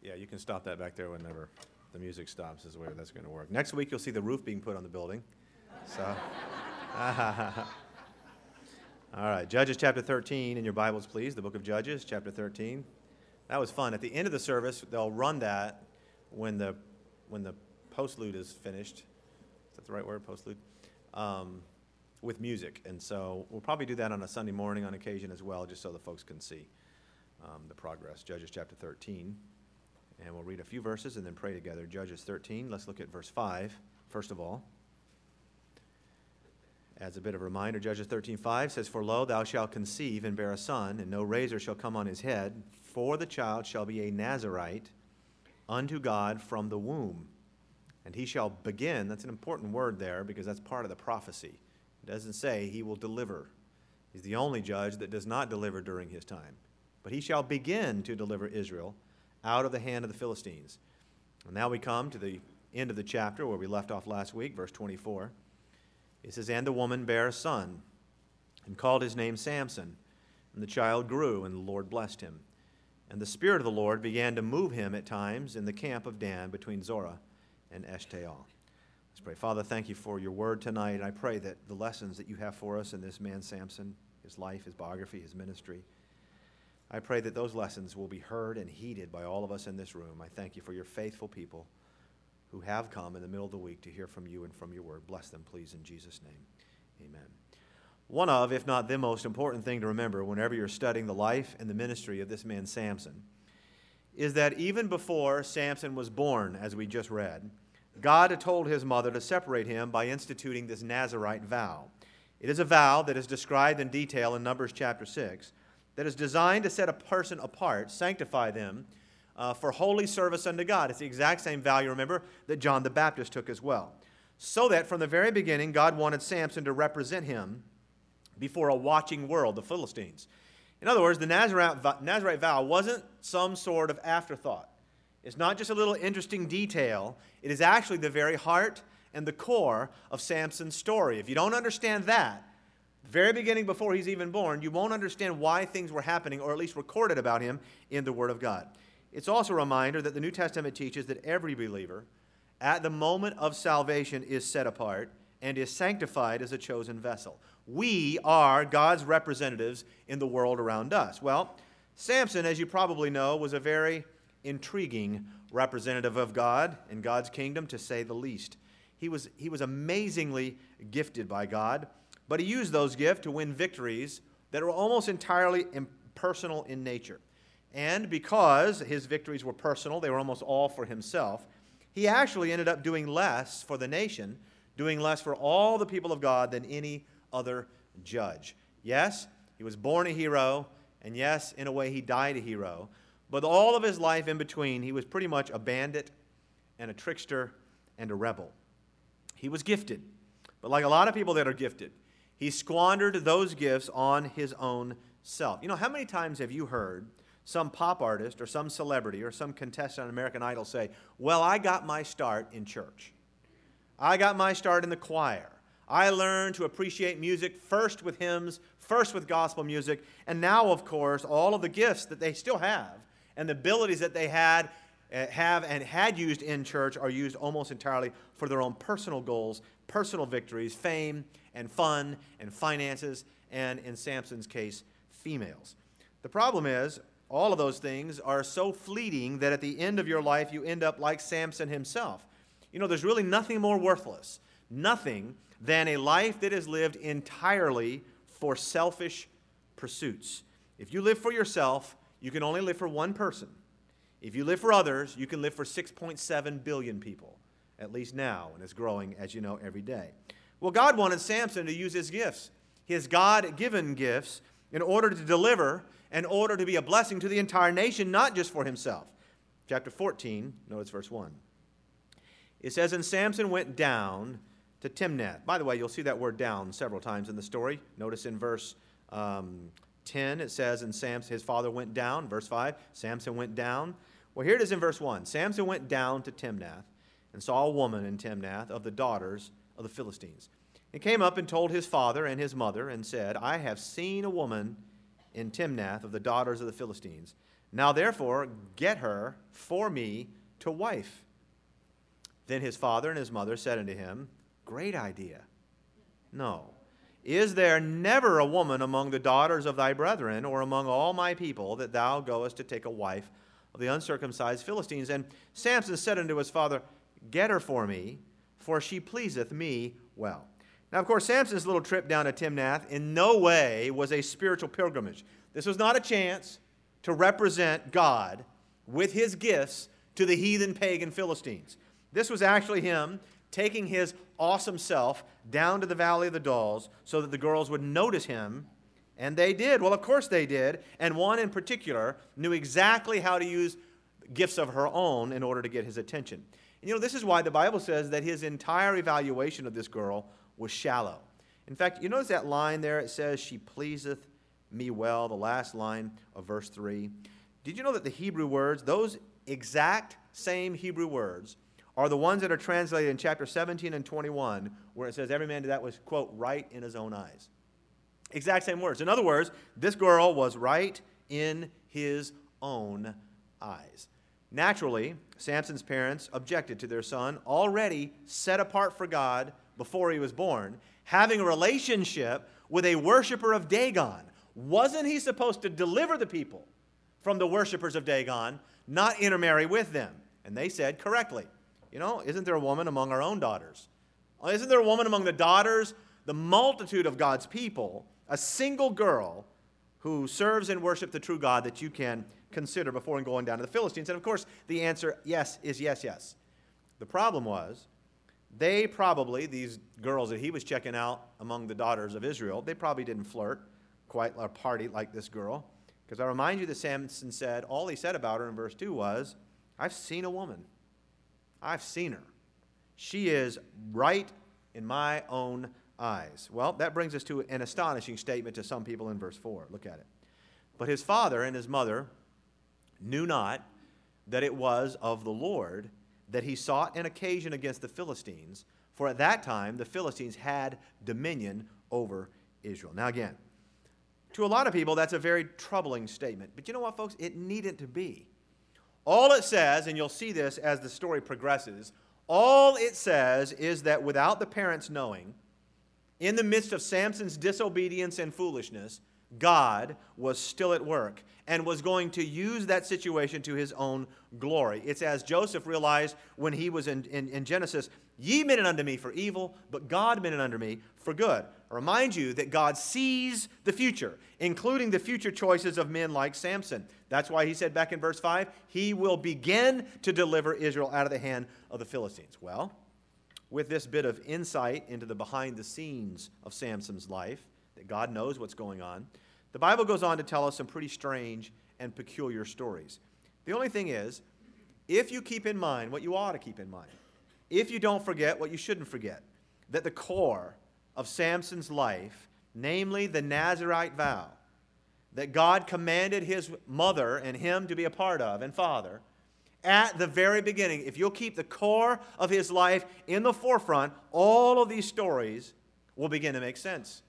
Yeah, you can stop that back there whenever the music stops is the way that's going to work. Next week, you'll see the roof being put on the building. So, all right, Judges chapter 13 in your Bibles, please. The book of Judges, chapter 13. That was fun. At the end of the service, they'll run that when the postlude is finished. Is that the right word, postlude? With music. And so we'll probably do that on a Sunday morning on occasion as well, just so the folks can see the progress. Judges chapter 13. And we'll read a few verses and then pray together. Judges 13, let's look at verse 5, first of all. As a bit of a reminder, Judges 13:5 says, "For lo, thou shalt conceive and bear a son, and no razor shall come on his head, for the child shall be a Nazarite unto God from the womb. And he shall begin," that's an important word there because that's part of the prophecy. It doesn't say he will deliver. He's the only judge that does not deliver during his time. But he shall begin to deliver Israel out of the hand of the Philistines. And now we come to the end of the chapter where we left off last week, verse 24. It says, "And the woman bare a son, and called his name Samson. And the child grew, and the Lord blessed him. And the Spirit of the Lord began to move him at times in the camp of Dan between Zorah and Eshtaol." Let's pray. Father, thank you for your word tonight. And I pray that the lessons that you have for us in this man Samson, his life, his biography, his ministry, I pray that those lessons will be heard and heeded by all of us in this room. I thank you for your faithful people who have come in the middle of the week to hear from you and from your word. Bless them, please, in Jesus' name. Amen. One of, if not the most important thing to remember whenever you're studying the life and the ministry of this man Samson is that even before Samson was born, as we just read, God had told his mother to separate him by instituting this Nazirite vow. It is a vow that is described in detail in Numbers chapter 6 that is designed to set a person apart, sanctify them for holy service unto God. It's the exact same vow, you remember, that John the Baptist took as well. So that from the very beginning, God wanted Samson to represent him before a watching world, the Philistines. In other words, the Nazirite vow wasn't some sort of afterthought. It's not just a little interesting detail. It is actually the very heart and the core of Samson's story. If you don't understand that, the very beginning before he's even born, you won't understand why things were happening, or at least recorded about him in the Word of God. It's also a reminder that the New Testament teaches that every believer at the moment of salvation is set apart and is sanctified as a chosen vessel. We are God's representatives in the world around us. Well, Samson, as you probably know, was a very intriguing representative of God and God's kingdom, to say the least. He was amazingly gifted by God, but he used those gifts to win victories that were almost entirely impersonal in nature. And because his victories were personal, they were almost all for himself, he actually ended up doing less for the nation, doing less for all the people of God than any other judge. Yes, he was born a hero, and yes, in a way, he died a hero. But all of his life in between, he was pretty much a bandit and a trickster and a rebel. He was gifted, but like a lot of people that are gifted, he squandered those gifts on his own self. You know, how many times have you heard some pop artist or some celebrity or some contestant on American Idol say, "Well, I got my start in church. I got my start in the choir. I learned to appreciate music first with hymns, first with gospel music, and now, of course, all of the gifts that they still have and the abilities that they have and had used in church are used almost entirely for their own personal goals, personal victories, fame and fun and finances, and in Samson's case, females." The problem is, all of those things are so fleeting that at the end of your life, you end up like Samson himself. You know, there's really nothing more worthless, nothing, than a life that is lived entirely for selfish pursuits. If you live for yourself, you can only live for one person. If you live for others, you can live for 6.7 billion people, at least now, and it's growing, as you know, every day. Well, God wanted Samson to use his gifts, his God-given gifts, in order to deliver, in order to be a blessing to the entire nation, not just for himself. Chapter 14, notice verse 1. It says, "And Samson went down to Timnath." By the way, you'll see that word "down" several times in the story. Notice in verse 10, it says, "And Samson, his father went down." Verse 5, Samson went down. Well, here it is in verse 1. "Samson went down to Timnath and saw a woman in Timnath of the daughters of the Philistines. And came up and told his father and his mother and said, I have seen a woman in Timnath of the daughters of the Philistines. Now therefore get her for me to wife. Then his father and his mother said unto him, Great idea. No. Is there never a woman among the daughters of thy brethren, or among all my people, that thou goest to take a wife of the uncircumcised Philistines? And Samson said unto his father, Get her for me, for she pleaseth me well. Now, of course, Samson's little trip down to Timnath in no way was a spiritual pilgrimage. This was not a chance to represent God with his gifts to the heathen pagan Philistines. This was actually him taking his awesome self down to the Valley of the Dolls so that the girls would notice him, and they did. Well, of course they did, and one in particular knew exactly how to use gifts of her own in order to get his attention. And you know, this is why the Bible says that his entire evaluation of this girl was shallow. In fact, you notice that line there, it says, she pleaseth me well, the last line of verse 3. Did you know that the Hebrew words, those exact same Hebrew words, are the ones that are translated in chapter 17 and 21, where it says every man that was, quote, right in his own eyes. Exact same words. In other words, this girl was right in his own eyes. Naturally, Samson's parents objected to their son, already set apart for God before he was born, having a relationship with a worshiper of Dagon. Wasn't he supposed to deliver the people from the worshipers of Dagon, not intermarry with them? And they said correctly, you know, isn't there a woman among our own daughters? Isn't there a woman among the daughters, the multitude of God's people, a single girl who serves and worships the true God that you can consider before going down to the Philistines? And of course, the answer, yes, is yes, yes. The problem was, they probably, these girls that he was checking out among the daughters of Israel, they probably didn't flirt quite or party like this girl. Because I remind you that Samson said, all he said about her in verse 2 was, I've seen a woman. I've seen her. She is right in my own eyes. Well, that brings us to an astonishing statement to some people in verse 4. Look at it. But his father and his mother knew not that it was of the Lord that he sought an occasion against the Philistines, for at that time the Philistines had dominion over Israel. Now again, to a lot of people that's a very troubling statement. But you know what, folks? It needn't to be. All it says, and you'll see this as the story progresses, all it says is that without the parents knowing, in the midst of Samson's disobedience and foolishness, God was still at work and was going to use that situation to his own glory. It's as Joseph realized when he was in Genesis, ye meant it unto me for evil, but God meant it unto me for good. I remind you that God sees the future, including the future choices of men like Samson. That's why he said back in verse 5, he will begin to deliver Israel out of the hand of the Philistines. Well, with this bit of insight into the behind the scenes of Samson's life, that God knows what's going on, the Bible goes on to tell us some pretty strange and peculiar stories. The only thing is, if you keep in mind what you ought to keep in mind, if you don't forget what you shouldn't forget, that the core of Samson's life, namely the Nazirite vow, that God commanded his mother and him to be a part of, and father, at the very beginning, if you'll keep the core of his life in the forefront, all of these stories will begin to make sense.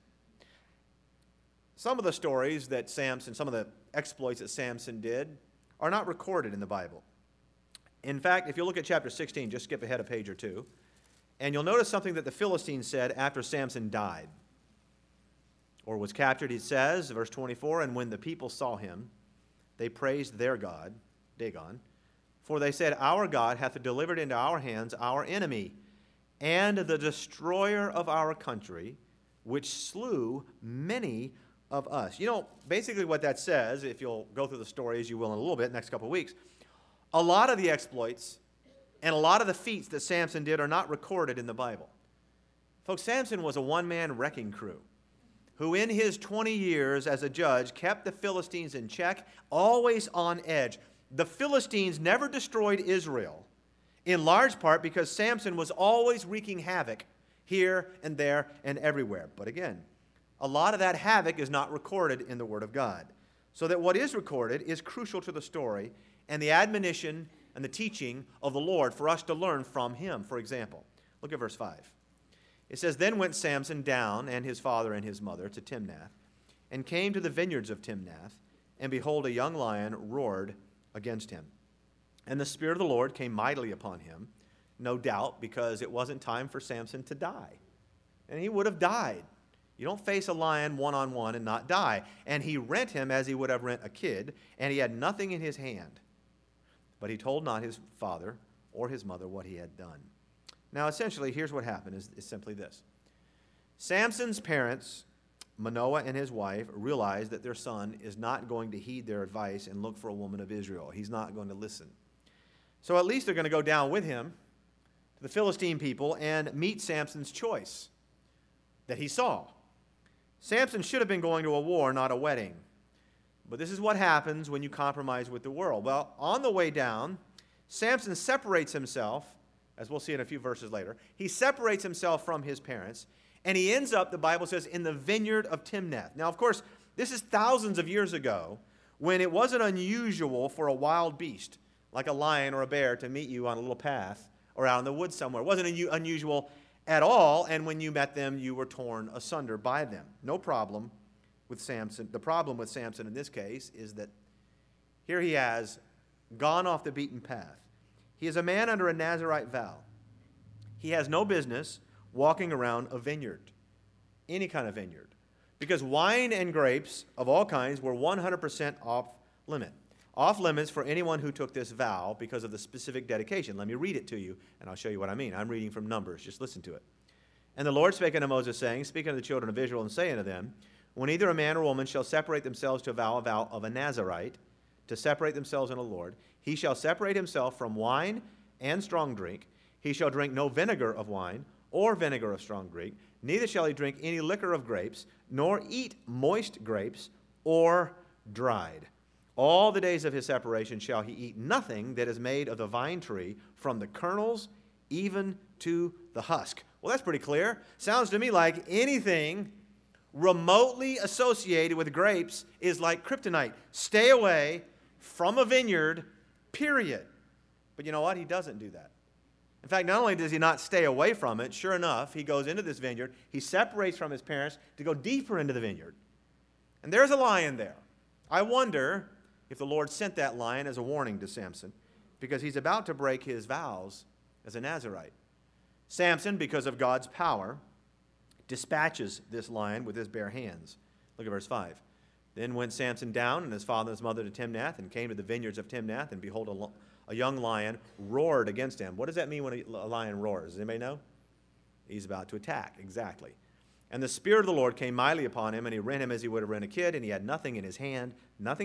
Some of the stories that Samson, some of the exploits that Samson did, are not recorded in the Bible. In fact, if you look at chapter 16, just skip ahead a page or two, and you'll notice something that the Philistines said after Samson died or was captured. It says, verse 24, and when the people saw him, they praised their god, Dagon, for they said, our God hath delivered into our hands our enemy, and the destroyer of our country, which slew many of us. You know, basically what that says, if you'll go through the story as you will in a little bit, next couple of weeks, a lot of the exploits and a lot of the feats that Samson did are not recorded in the Bible. Folks, Samson was a one-man wrecking crew who in his 20 years as a judge kept the Philistines in check, always on edge. The Philistines never destroyed Israel, in large part because Samson was always wreaking havoc here and there and everywhere. But again, a lot of that havoc is not recorded in the Word of God. So that what is recorded is crucial to the story and the admonition and the teaching of the Lord for us to learn from him. For example, look at verse 5. It says, then went Samson down and his father and his mother to Timnath, and came to the vineyards of Timnath, and behold, a young lion roared against him. And the Spirit of the Lord came mightily upon him, no doubt because it wasn't time for Samson to die. And he would have died. You don't face a lion one-on-one and not die. And he rent him as he would have rent a kid, and he had nothing in his hand. But he told not his father or his mother what he had done. Now, essentially, here's what happened, is simply this. Samson's parents, Manoah and his wife, realized that their son is not going to heed their advice and look for a woman of Israel. He's not going to listen. So at least they're going to go down with him to the Philistine people and meet Samson's choice that he saw. Samson should have been going to a war, not a wedding. But this is what happens when you compromise with the world. Well, on the way down, Samson separates himself, as we'll see in a few verses later. He separates himself from his parents, and he ends up, the Bible says, in the vineyard of Timnath. Now, of course, this is thousands of years ago when it wasn't unusual for a wild beast, like a lion or a bear, to meet you on a little path or out in the woods somewhere. It wasn't unusual at all, and when you met them, you were torn asunder by them. No problem with Samson. The problem with Samson in this case is that here he has gone off the beaten path. He is a man under a Nazirite vow. He has no business walking around a vineyard, any kind of vineyard, because wine and grapes of all kinds were 100% off limit. Off limits for anyone who took this vow because of the specific dedication. Let me read it to you, and I'll show you what I mean. I'm reading from Numbers. Just listen to it. And the Lord spake unto Moses, saying, Speak unto the children of Israel, and say unto them, When either a man or woman shall separate themselves to a vow of a Nazirite, to separate themselves unto the Lord, he shall separate himself from wine and strong drink. He shall drink no vinegar of wine, or vinegar of strong drink, neither shall he drink any liquor of grapes, nor eat moist grapes, or dried. All the days of his separation shall he eat nothing that is made of the vine tree, from the kernels even to the husk. Well, that's pretty clear. Sounds to me like anything remotely associated with grapes is like kryptonite. Stay away from a vineyard, period. But you know what? He doesn't do that. In fact, not only does he not stay away from it, sure enough, he goes into this vineyard. He separates from his parents to go deeper into the vineyard. And there's a lion there. I wonder if the Lord sent that lion as a warning to Samson, because he's about to break his vows as a Nazirite. Samson, because of God's power, dispatches this lion with his bare hands. Look at verse 5. Then went Samson down and his father and his mother to Timnath, and came to the vineyards of Timnath, and behold, a young lion roared against him. What does that mean when a lion roars? Does anybody know? He's about to attack, exactly. And the Spirit of the Lord came mightily upon him, and he rent him as he would have rent a kid, and he had nothing in his hand,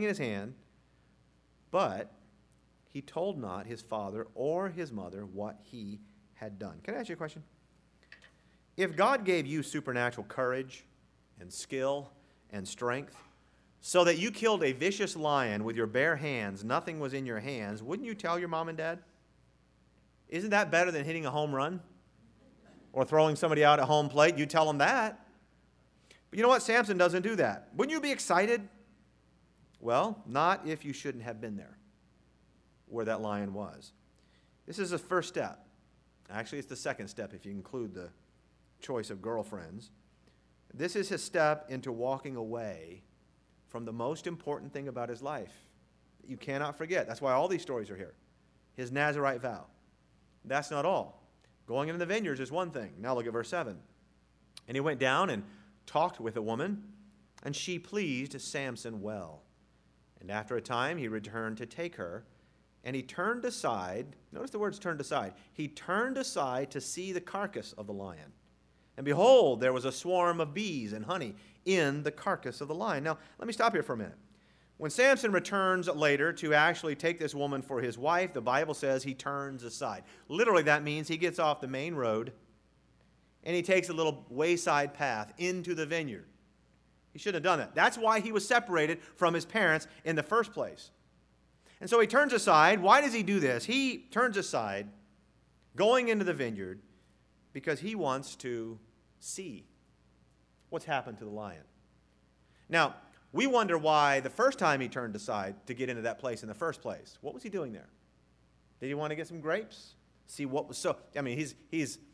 but he told not his father or his mother what he had done. Can I ask you a question? If God gave you supernatural courage and skill and strength so that you killed a vicious lion with your bare hands, nothing was in your hands, wouldn't you tell your mom and dad? Isn't that better than hitting a home run or throwing somebody out at home plate? You tell them that. But you know what? Samson doesn't do that. Wouldn't you be excited? Well, not if you shouldn't have been there where that lion was. This is the first step. Actually, it's the second step if you include the choice of girlfriends. This is his step into walking away from the most important thing about his life that you cannot forget. That's why all these stories are here. His Nazirite vow. That's not all. Going into the vineyards is one thing. Now look at verse 7. And he went down and talked with a woman, and she pleased Samson well. And after a time he returned to take her, and he turned aside. Notice the words turned aside. He turned aside to see the carcass of the lion. And behold, there was a swarm of bees and honey in the carcass of the lion. Now, let me stop here for a minute. When Samson returns later to actually take this woman for his wife, the Bible says he turns aside. Literally, that means he gets off the main road and he takes a little wayside path into the vineyard. He shouldn't have done that. That's why he was separated from his parents in the first place. And so he turns aside. Why does he do this? He turns aside, going into the vineyard, because he wants to see what's happened to the lion. Now, we wonder why the first time he turned aside to get into that place in the first place. What was he doing there? Did he want to get some grapes? See what was so... I mean, he's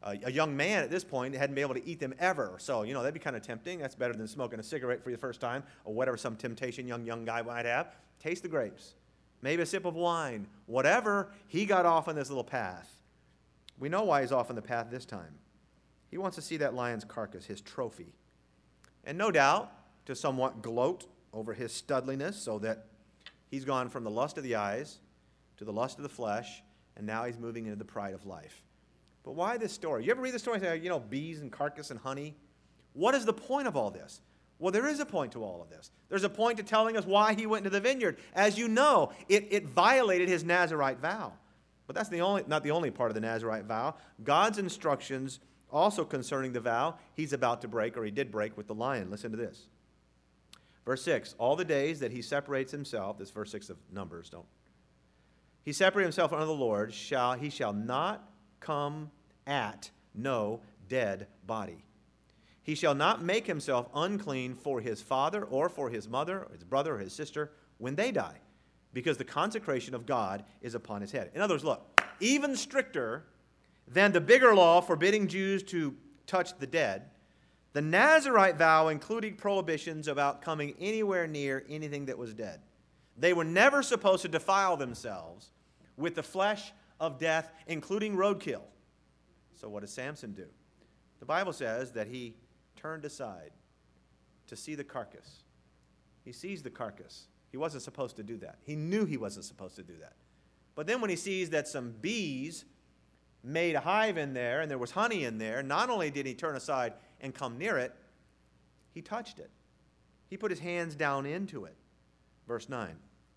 a young man at this point hadn't been able to eat them ever. So, that'd be kind of tempting. That's better than smoking a cigarette for the first time or whatever some temptation young guy might have. Taste the grapes. Maybe a sip of wine. Whatever, he got off on this little path. We know why he's off on the path this time. He wants to see that lion's carcass, his trophy. And no doubt to somewhat gloat over his studliness, so that he's gone from the lust of the eyes to the lust of the flesh, and now he's moving into the pride of life. But why this story? You ever read the story and say, bees and carcass and honey? What is the point of all this? Well, there is a point to all of this. There's a point to telling us why he went into the vineyard. As you know, it violated his Nazirite vow. But that's not the only part of the Nazirite vow. God's instructions also concerning the vow he's about to break, or he did break, with the lion. Listen to this. Verse 6, all the days that he separates himself, this verse 6 of Numbers, he separated himself unto the Lord, he shall not come at no dead body. He shall not make himself unclean for his father or for his mother, or his brother or his sister when they die, because the consecration of God is upon his head. In other words, look, even stricter than the bigger law forbidding Jews to touch the dead, the Nazirite vow included prohibitions about coming anywhere near anything that was dead. They were never supposed to defile themselves with the flesh of death, including roadkill. So what does Samson do? The Bible says that he turned aside to see the carcass. He sees the carcass. He wasn't supposed to do that. He knew he wasn't supposed to do that. But then when he sees that some bees made a hive in there and there was honey in there, not only did he turn aside and come near it, he touched it. He put his hands down into it. Verse 9.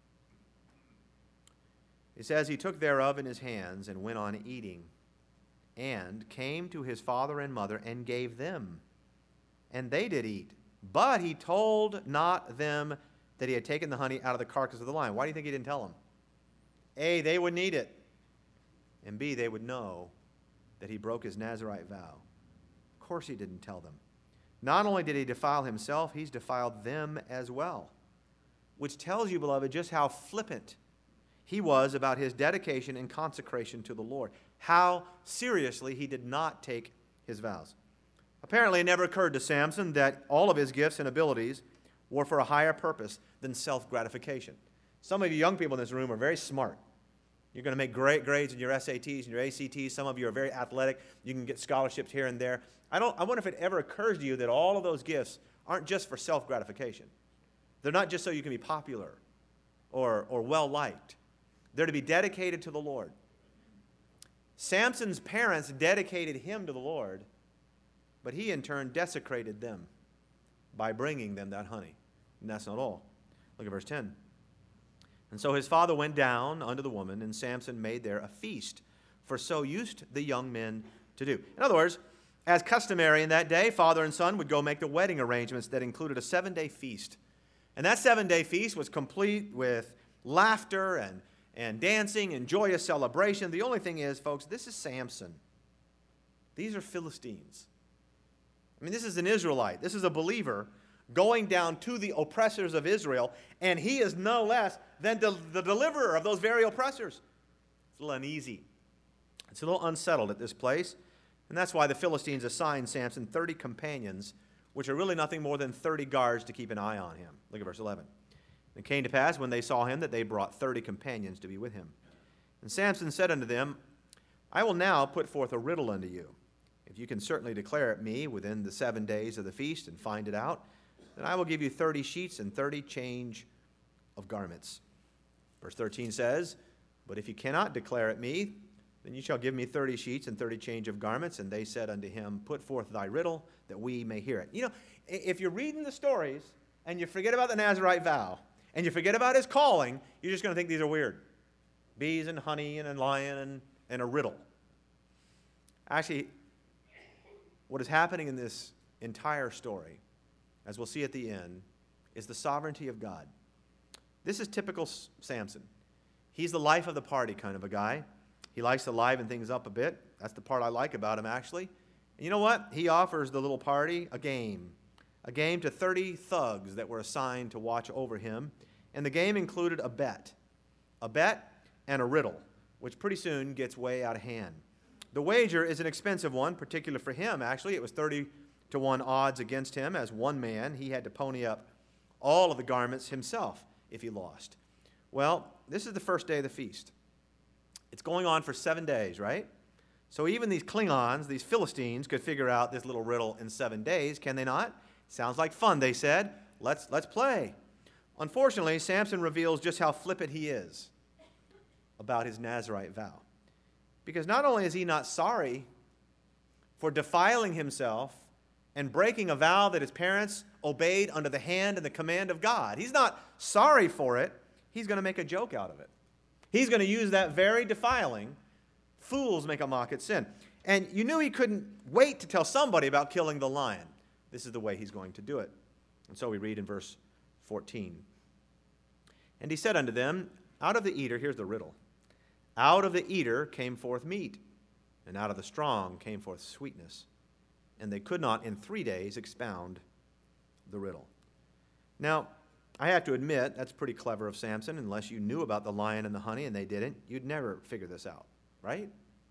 It says, he took thereof in his hands and went on eating, and came to his father and mother and gave them, and they did eat. But he told not them that he had taken the honey out of the carcass of the lion. Why do you think he didn't tell them? A, they wouldn't eat it. And B, they would know that he broke his Nazirite vow. Of course he didn't tell them. Not only did he defile himself, he's defiled them as well. Which tells you, beloved, just how flippant he was about his dedication and consecration to the Lord. How seriously he did not take his vows. Apparently it never occurred to Samson that all of his gifts and abilities were for a higher purpose than self-gratification. Some of you young people in this room are very smart. You're going to make great grades in your SATs and your ACTs. Some of you are very athletic. You can get scholarships here and there. I wonder if it ever occurs to you that all of those gifts aren't just for self-gratification. They're not just so you can be popular or well-liked. They're to be dedicated to the Lord. Samson's parents dedicated him to the Lord, but he in turn desecrated them by bringing them that honey. And that's not all. Look at verse 10. And so his father went down unto the woman, and Samson made there a feast, for so used the young men to do. In other words, as customary in that day, father and son would go make the wedding arrangements that included a 7-day feast. And that 7-day feast was complete with laughter and dancing and joyous celebration. The only thing is, folks, this is Samson. These are Philistines. I mean, this is an Israelite. This is a believer going down to the oppressors of Israel, and he is no less than the deliverer of those very oppressors. It's a little uneasy. It's a little unsettled at this place, and that's why the Philistines assigned Samson 30 companions, which are really nothing more than 30 guards to keep an eye on him. Look at verse 11. And it came to pass, when they saw him, that they brought 30 companions to be with him. And Samson said unto them, I will now put forth a riddle unto you. If you can certainly declare it me within the 7 days of the feast and find it out, then I will give you 30 sheets and 30 change of garments. Verse 13 says, But if you cannot declare it me, then you shall give me 30 sheets and 30 change of garments. And they said unto him, Put forth thy riddle, that we may hear it. You know, if you're reading the stories and you forget about the Nazirite vow, and you forget about his calling, you're just going to think these are weird. Bees and honey and a lion and a riddle. Actually, what is happening in this entire story, as we'll see at the end, is the sovereignty of God. This is typical Samson. He's the life of the party kind of a guy. He likes to liven things up a bit. That's the part I like about him, actually. And you know what? He offers the little party a game to 30 thugs that were assigned to watch over him. And the game included a bet and a riddle, which pretty soon gets way out of hand. The wager is an expensive one, particularly for him, actually. It was 30-1 odds against him as one man. He had to pony up all of the garments himself if he lost. Well, this is the first day of the feast. It's going on for 7 days, right? So even these Klingons, these Philistines, could figure out this little riddle in 7 days, can they not? Sounds like fun, they said. Let's play. Unfortunately, Samson reveals just how flippant he is about his Nazirite vow. Because not only is he not sorry for defiling himself and breaking a vow that his parents obeyed under the hand and the command of God, he's not sorry for it. He's going to make a joke out of it. He's going to use that very defiling, fools make a mock at sin. And you knew he couldn't wait to tell somebody about killing the lion. This is the way he's going to do it. And so we read in verse 14. And he said unto them, out of the eater, here's the riddle, out of the eater came forth meat, and out of the strong came forth sweetness. And they could not in 3 days expound the riddle. Now, I have to admit, that's pretty clever of Samson. Unless you knew about the lion and the honey and they didn't, you'd never figure this out, right?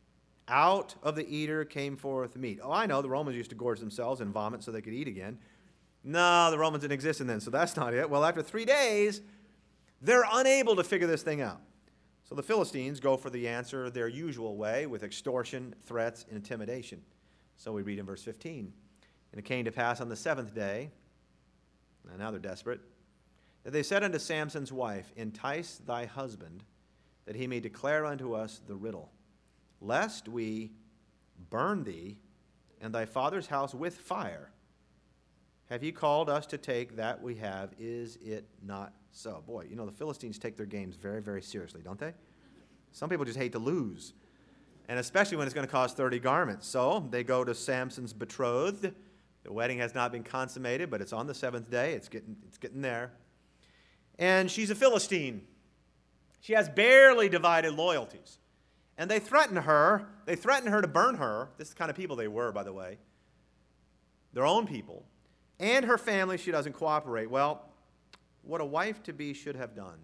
Out of the eater came forth meat. Oh, I know, the Romans used to gorge themselves and vomit so they could eat again. No, the Romans didn't exist then, so that's not it. Well, after 3 days, they're unable to figure this thing out. So the Philistines go for the answer their usual way with extortion, threats, and intimidation. So we read in verse 15. And it came to pass on the 7th day, and now they're desperate, that they said unto Samson's wife, entice thy husband, that he may declare unto us the riddle, lest we burn thee and thy father's house with fire. Have ye called us to take that we have? Is it not so? Boy, you know, the Philistines take their games very, very seriously, don't they? Some people just hate to lose, and especially when it's going to cost 30 garments. So they go to Samson's betrothed. The wedding has not been consummated, but it's on the 7th day. It's getting there. And she's a Philistine. She has barely divided loyalties. And they threaten her. They threaten her to burn her. This is the kind of people they were, by the way. Their own people. And her family, she doesn't cooperate. Well, what a wife-to-be should have done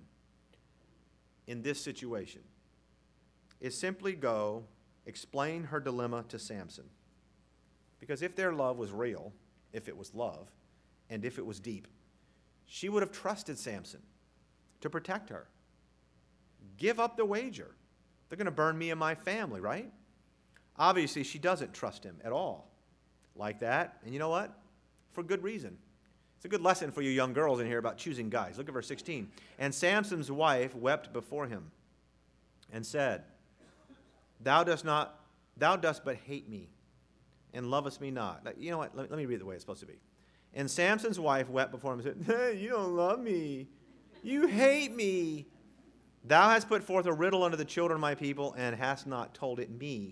in this situation is simply go explain her dilemma to Samson. Because if their love was real, if it was love, and if it was deep, she would have trusted Samson to protect her. Give up the wager. They're going to burn me and my family, right? Obviously, she doesn't trust him at all like that. And you know what? For good reason. It's a good lesson for you young girls in here about choosing guys. Look at verse 16. And Samson's wife wept before him and said, Thou dost but hate me and lovest me not. You know what? Let me read it the way it's supposed to be. And Samson's wife wept before him and said, hey, you don't love me. You hate me. Thou hast put forth a riddle unto the children of my people, and hast not told it me.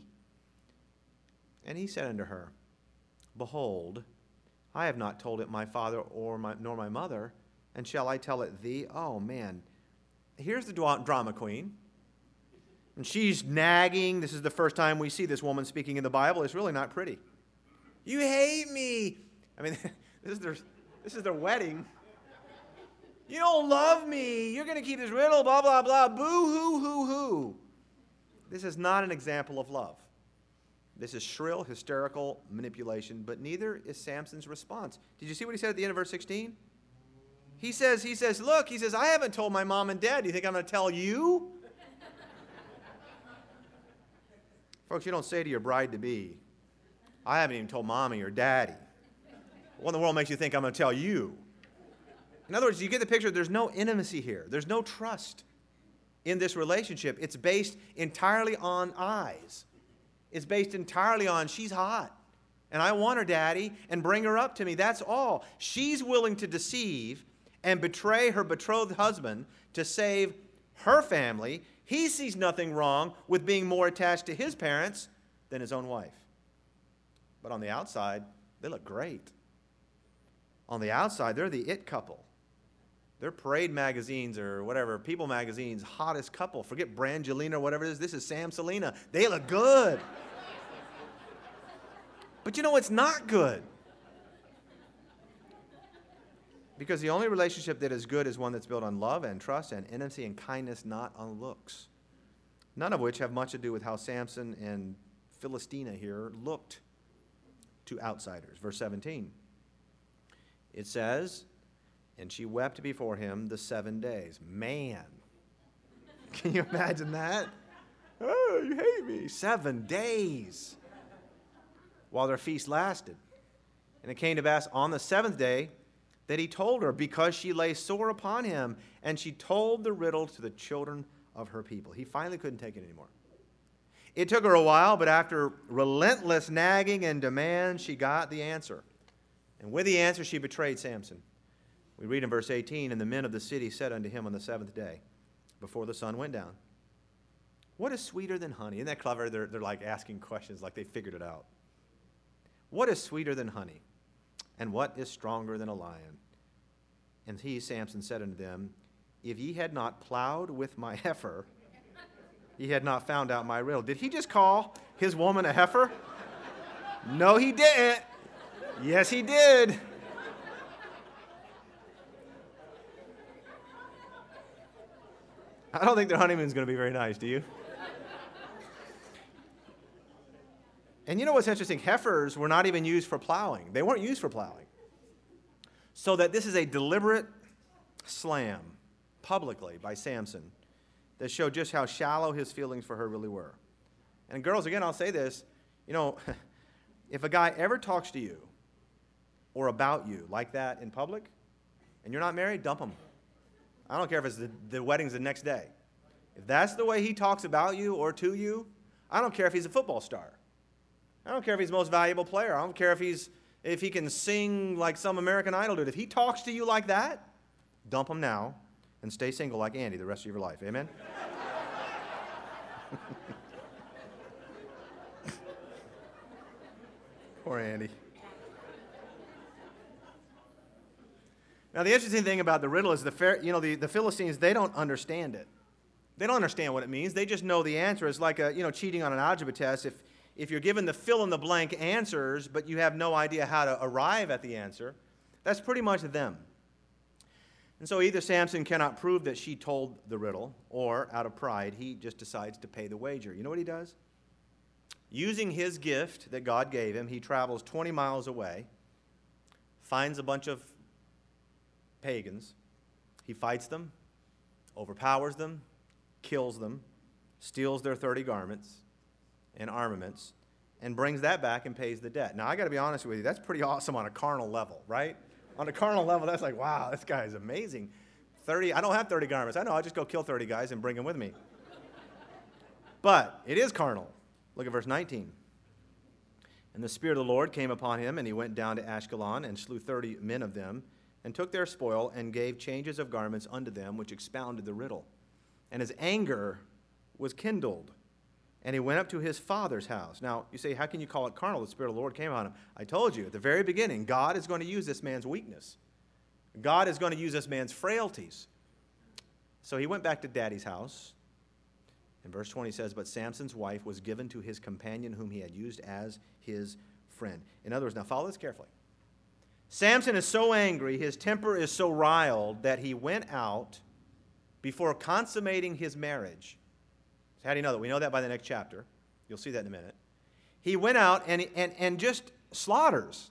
And he said unto her, Behold, I have not told it my father nor my mother, and shall I tell it thee? Oh, man. Here's the drama queen. And she's nagging. This is the first time we see this woman speaking in the Bible. It's really not pretty. You hate me. I mean, this is their wedding. You don't love me. You're going to keep this riddle, blah, blah, blah. Boo, hoo, hoo, hoo. This is not an example of love. This is shrill, hysterical manipulation, but neither is Samson's response. Did you see what he said at the end of verse 16? He says, look, I haven't told my mom and dad. Do you think I'm going to tell you? Folks, you don't say to your bride-to-be, I haven't even told mommy or daddy. What in the world makes you think I'm going to tell you? In other words, you get the picture. There's no intimacy here. There's no trust in this relationship. It's based entirely on eyes. It's based entirely on she's hot, and I want her, Daddy, and bring her up to me. That's all. She's willing to deceive and betray her betrothed husband to save her family. He sees nothing wrong with being more attached to his parents than his own wife. But on the outside, they look great. On the outside, they're the it couple. They're Parade magazines or whatever, People magazine's hottest couple. Forget Brangelina or whatever it is. This is Sam Selena. They look good. But you know what's not good? Because the only relationship that is good is one that's built on love and trust and intimacy and kindness, not on looks. None of which have much to do with how Samson and Philistina here looked to outsiders. Verse 17. It says, and she wept before him the 7 days. Man, can you imagine that? Oh, you hate me. 7 days while their feast lasted. And it came to pass on the 7th day that he told her, because she lay sore upon him, and she told the riddle to the children of her people. He finally couldn't take it anymore. It took her a while, but after relentless nagging and demand, she got the answer. And with the answer, she betrayed Samson. We read in verse 18, and the men of the city said unto him on the 7th day, before the sun went down, what is sweeter than honey? Isn't that clever? They're like asking questions like they figured it out. What is sweeter than honey? And what is stronger than a lion? And he, Samson, said unto them, if ye had not plowed with my heifer, ye had not found out my riddle. Did he just call his woman a heifer? No, he didn't. Yes, he did. I don't think their honeymoon's going to be very nice, do you? And you know what's interesting? Heifers were not even used for plowing. They weren't used for plowing. So that this is a deliberate slam publicly by Samson that showed just how shallow his feelings for her really were. And girls, again, I'll say this, you know, if a guy ever talks to you or about you like that in public and you're not married, dump him. I don't care if it's the wedding's the next day. If that's the way he talks about you or to you, I don't care if he's a football star. I don't care if he's the most valuable player. I don't care if he can sing like some American Idol dude. If he talks to you like that, dump him now and stay single like Andy the rest of your life. Amen? Poor Andy. Now, the interesting thing about the riddle is the Philistines, they don't understand it. They don't understand what it means. They just know the answer. It's like cheating on an algebra test. If you're given the fill-in-the-blank answers, but you have no idea how to arrive at the answer, that's pretty much them. And so either Samson cannot prove that she told the riddle, or out of pride, he just decides to pay the wager. You know what he does? Using his gift that God gave him, he travels 20 miles away, finds a bunch of pagans. He fights them, overpowers them, kills them, steals their 30 garments and armaments, and brings that back and pays the debt. Now, I got to be honest with you, that's pretty awesome on a carnal level, right? On a carnal level, that's like, wow, this guy is amazing. I don't have 30 garments. I know, I'll just go kill 30 guys and bring them with me. But it is carnal. Look at verse 19. And the Spirit of the Lord came upon him, and he went down to Ashkelon and slew 30 men of them, and took their spoil, and gave changes of garments unto them, which expounded the riddle. And his anger was kindled, and he went up to his father's house. Now, you say, how can you call it carnal? The Spirit of the Lord came on him. I told you at the very beginning, God is going to use this man's weakness. God is going to use this man's frailties. So he went back to daddy's house. And verse 20 says, but Samson's wife was given to his companion whom he had used as his friend. In other words, now follow this carefully. Samson is so angry, his temper is so riled, that he went out before consummating his marriage. So how do you know that? We know that by the next chapter. You'll see that in a minute. He went out and just slaughters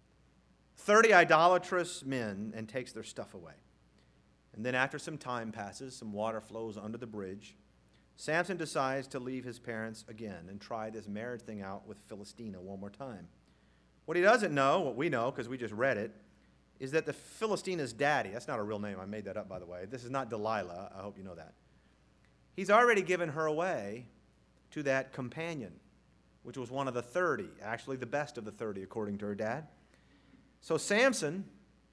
30 idolatrous men and takes their stuff away. And then after some time passes, some water flows under the bridge. Samson decides to leave his parents again and try this marriage thing out with Philistina one more time. What he doesn't know, what we know because we just read it, is that the Philistina's daddy, that's not a real name, I made that up by the way. This is not Delilah, I hope you know that. He's already given her away to that companion, which was one of the 30, actually the best of the 30 according to her dad. So Samson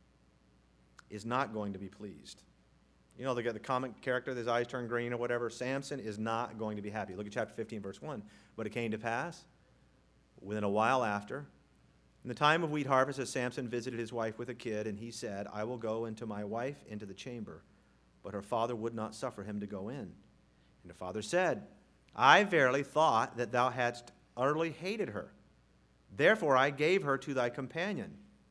is not going to be pleased. You know, they got the comic character, his eyes turn green or whatever. Samson is not going to be happy. Look at chapter 15, verse 1. But it came to pass, within a while after, in the time of wheat harvest, as Samson visited his wife with a kid, and he said, I will go into my wife into the chamber. But her father would not suffer him to go in. And her father said, I verily thought that thou hadst utterly hated her. Therefore I gave her to thy companion.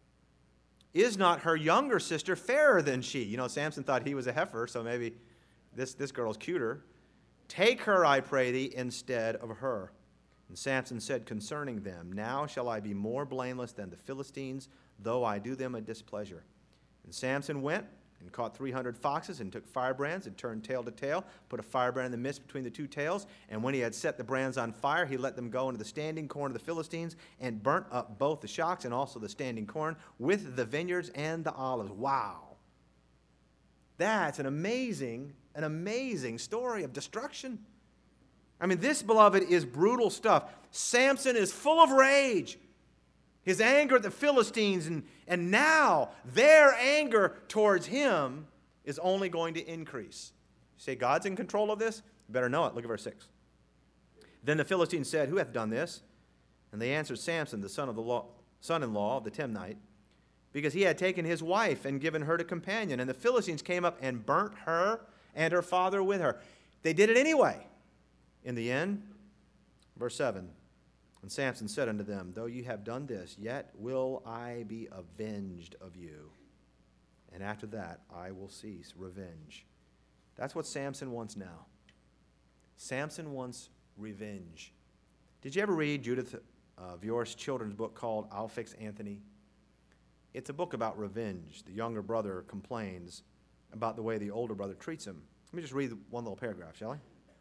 Is not her younger sister fairer than she? You know, Samson thought he was a heifer, so maybe this girl's cuter. Take her, I pray thee, instead of her. And Samson said concerning them, now shall I be more blameless than the Philistines, though I do them a displeasure. And Samson went and caught 300 foxes and took firebrands and turned tail to tail, put a firebrand in the midst between the two tails. And when he had set the brands on fire, he let them go into the standing corn of the Philistines and burnt up both the shocks and also the standing corn with the vineyards and the olives. Wow. That's an amazing story of destruction. I mean, this, beloved, is brutal stuff. Samson is full of rage. His anger at the Philistines, and now their anger towards him is only going to increase. You say, God's in control of this? You better know it. Look at verse 6. Then the Philistines said, who hath done this? And they answered, Samson, the son-in-law of the Timnite, because he had taken his wife and given her to companion. And the Philistines came up and burnt her and her father with her. They did it anyway. In the end, verse 7, and Samson said unto them, though you have done this, yet will I be avenged of you. And after that, I will cease revenge. That's what Samson wants now. Samson wants revenge. Did you ever read Judith Viorst's children's book called I'll Fix Anthony? It's a book about revenge. The younger brother complains about the way the older brother treats him. Let me just read one little paragraph, shall I?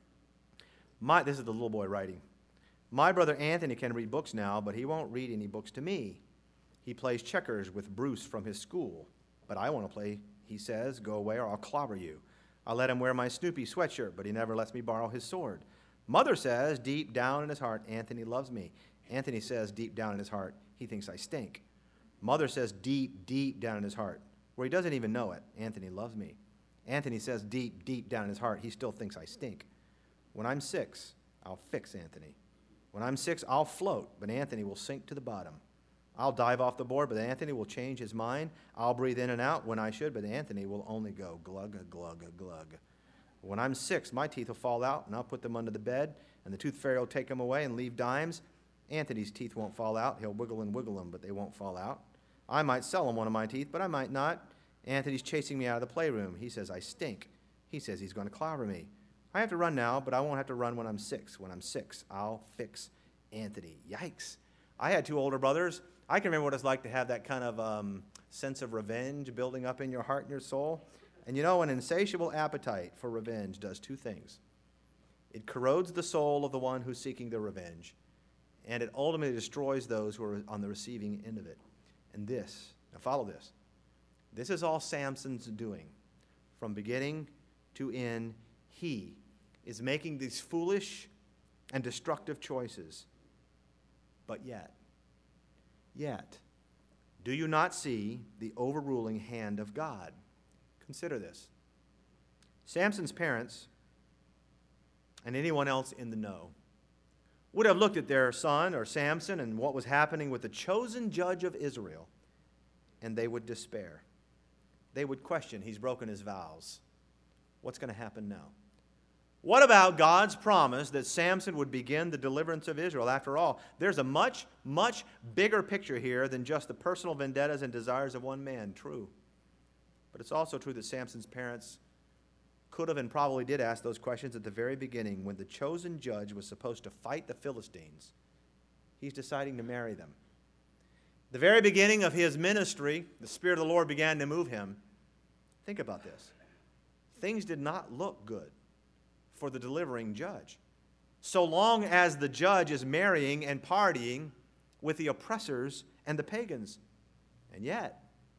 This is the little boy writing. My brother Anthony can read books now, but he won't read any books to me. He plays checkers with Bruce from his school. But I want to play, he says, go away or I'll clobber you. I let him wear my Snoopy sweatshirt, but he never lets me borrow his sword. Mother says, deep down in his heart, Anthony loves me. Anthony says, deep down in his heart, he thinks I stink. Mother says, deep, deep down in his heart, where he doesn't even know it, Anthony loves me. Anthony says, deep, deep down in his heart, he still thinks I stink. When I'm 6, I'll fix Anthony. When I'm 6, I'll float, but Anthony will sink to the bottom. I'll dive off the board, but Anthony will change his mind. I'll breathe in and out when I should, but Anthony will only go glug, glug, glug. When I'm 6, my teeth will fall out, and I'll put them under the bed, and the tooth fairy will take them away and leave dimes. Anthony's teeth won't fall out. He'll wiggle and wiggle them, but they won't fall out. I might sell him one of my teeth, but I might not. Anthony's chasing me out of the playroom. He says I stink. He says he's going to clobber me. I have to run now, but I won't have to run when I'm 6. When I'm 6, I'll fix Anthony. Yikes. I had 2 older brothers. I can remember what it's like to have that kind of sense of revenge building up in your heart and your soul. And you know, an insatiable appetite for revenge does 2 things. It corrodes the soul of the one who's seeking the revenge, and it ultimately destroys those who are on the receiving end of it. And this, now follow this. This is all Samson's doing. From beginning to end, he is making these foolish and destructive choices. But yet, do you not see the overruling hand of God? Consider this. Samson's parents and anyone else in the know would have looked at their son or Samson and what was happening with the chosen judge of Israel, and they would despair. They would question, he's broken his vows. What's going to happen now? What about God's promise that Samson would begin the deliverance of Israel? After all, there's a much, much bigger picture here than just the personal vendettas and desires of one man. True. But it's also true that Samson's parents could have and probably did ask those questions at the very beginning when the chosen judge was supposed to fight the Philistines. He's deciding to marry them. The very beginning of his ministry, the Spirit of the Lord began to move him. Think about this. Things did not look good for the delivering judge, so long as the judge is marrying and partying with the oppressors and the pagans. And yet,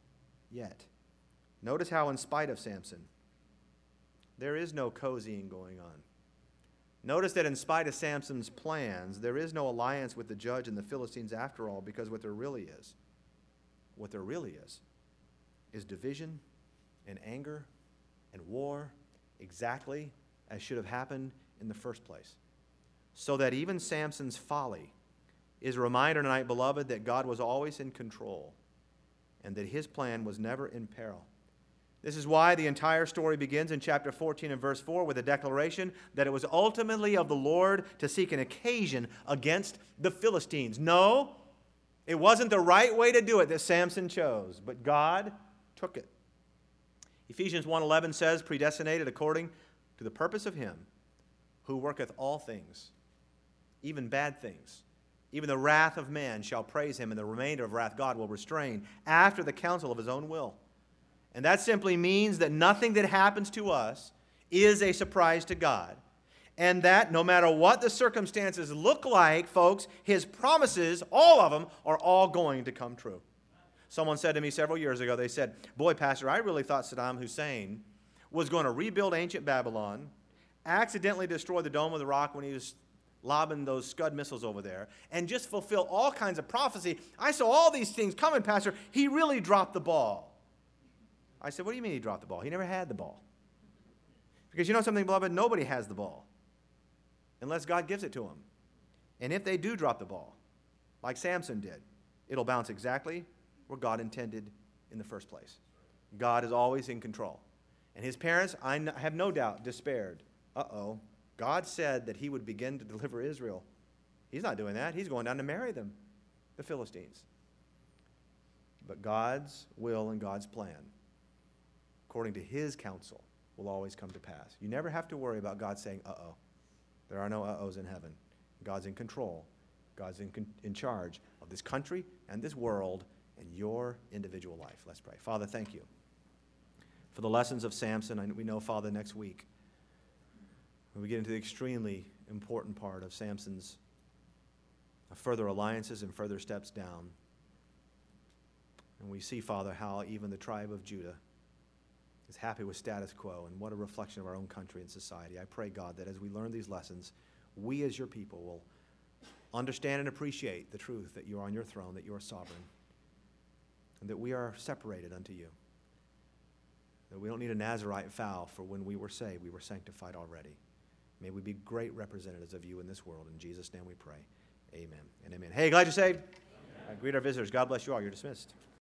notice how in spite of Samson, there is no cozying going on. Notice that in spite of Samson's plans, there is no alliance with the judge and the Philistines after all, because what there really is division and anger and war, exactly as should have happened in the first place. So that even Samson's folly is a reminder tonight, beloved, that God was always in control and that his plan was never in peril. This is why the entire story begins in chapter 14 and verse 4 with a declaration that it was ultimately of the Lord to seek an occasion against the Philistines. No, it wasn't the right way to do it that Samson chose, but God took it. Ephesians 1:11 says, predestinated according to the purpose of him who worketh all things, even bad things. Even the wrath of man shall praise him, and the remainder of wrath God will restrain after the counsel of his own will. And that simply means that nothing that happens to us is a surprise to God. And that no matter what the circumstances look like, folks, his promises, all of them, are all going to come true. Someone said to me several years ago, they said, boy, Pastor, I really thought Saddam Hussein was going to rebuild ancient Babylon, accidentally destroy the Dome of the Rock when he was lobbing those Scud missiles over there, and just fulfill all kinds of prophecy. I saw all these things coming, Pastor. He really dropped the ball. I said, what do you mean he dropped the ball? He never had the ball. Because you know something, beloved? Nobody has the ball unless God gives it to him. And if they do drop the ball, like Samson did, it'll bounce exactly where God intended in the first place. God is always in control. And his parents, I have no doubt, despaired. Uh-oh, God said that he would begin to deliver Israel. He's not doing that. He's going down to marry them, the Philistines. But God's will and God's plan, according to his counsel, will always come to pass. You never have to worry about God saying, uh-oh. There are no uh-ohs in heaven. God's in control. God's in charge of this country and this world and your individual life. Let's pray. Father, thank you for the lessons of Samson. And we know, Father, next week, when we get into the extremely important part of Samson's further alliances and further steps down, and we see, Father, how even the tribe of Judah is happy with status quo, and what a reflection of our own country and society. I pray, God, that as we learn these lessons, we as your people will understand and appreciate the truth that you are on your throne, that you are sovereign, and that we are separated unto you. That we don't need a Nazirite vow for when we were saved, we were sanctified already. May we be great representatives of you in this world. In Jesus' name we pray. Amen and amen. Hey, glad you're saved. Greet our visitors. God bless you all. You're dismissed.